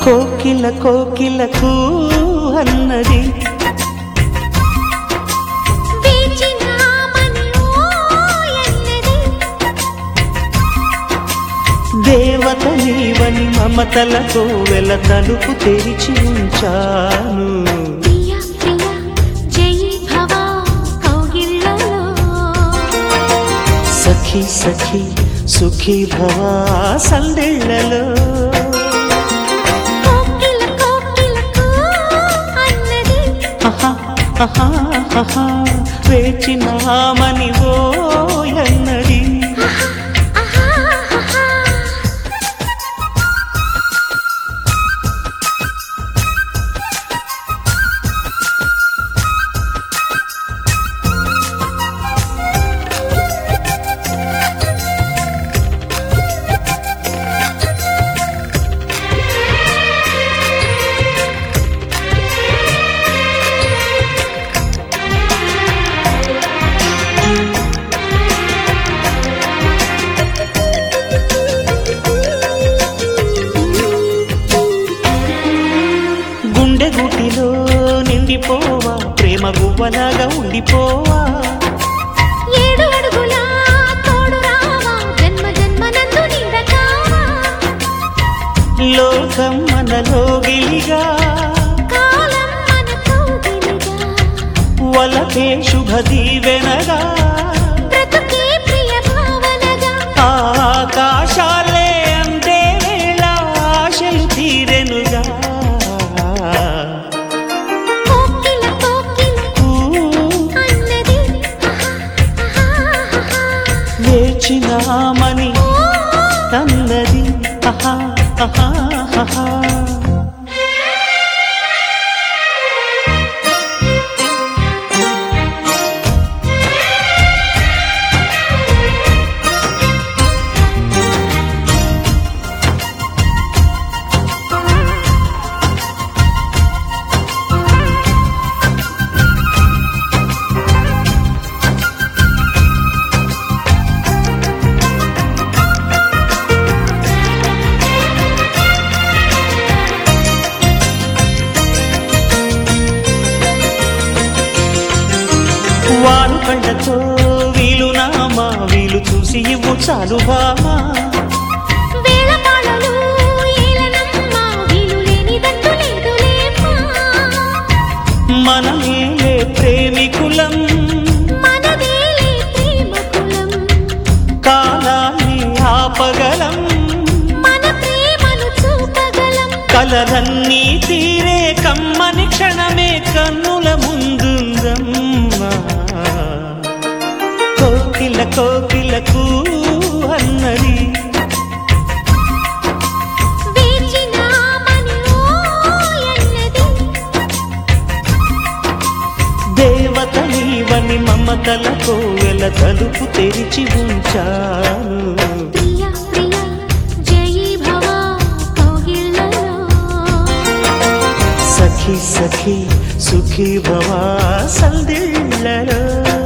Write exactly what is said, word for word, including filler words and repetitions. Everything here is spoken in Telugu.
కోకిల కోకిలకు అన్నది దేవత నీవని మమతలతో వెల తలుపు తెరిచి ఉంచాను. సఖీ సఖీ సుఖీ భవా సందెళ్ళలో వేచినామని ఓయన్నది. గుండెగుటిలో నిండిపోవా ప్రేమ గువ్వలాగా ఉండిపోవా. ఏడు అడుగుల తోడు రావా జన్మ జన్మ నందు నిందకావా. లోకం మనలో గిలిగా కాలం మన కౌగిలిగా వలకే శుభ దీవెనగా బ్రతుకే ప్రియ భావనగా ఆకాశాలే అందే వేళ ఆశలు తీరెనుగా. వేచినామని అన్నది ఆహా ఆహా ఆహా. వాను కండతో వీలు నామా వీలు చూసి ఇవ్వు చాలు బామా. వేళపాళలు ఏలనమ్మా వీలు లేనిదంటూ లేదులేమ్మా. మనమేలే ప్రేమికులం మనదేలే ప్రేమకులం. కాలాన్ని ఆపగలం మన ప్రేమను చూపగలం. కలలన్నీ తీరే కమ్మని క్షణమే కన్నుల ముందుందమ్మా. కోకిల కోకిలకు అన్నది వేచినామని ఓయన్నది. దేవత నీవని మమతలతో వెల తలుపు తెరిచి ఉంచాను. ప్రియ ప్రియ జయీ భవ కౌగిళ్ళలో సఖీ సఖీ సుఖీ భవా సందిళ్ళలో